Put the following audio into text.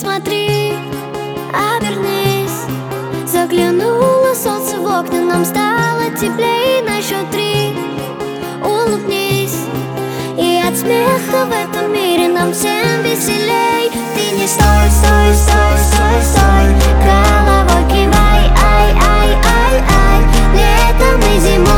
смотри, обернись. Заглянуло солнце в окна, нам стало теплей. На счет 3 улыбнись, и от смеха в этом мире нам всем веселей. Ты не стой, стой, стой, стой, стой, головой кивай, ай, ай, ай, ай. Летом и зимой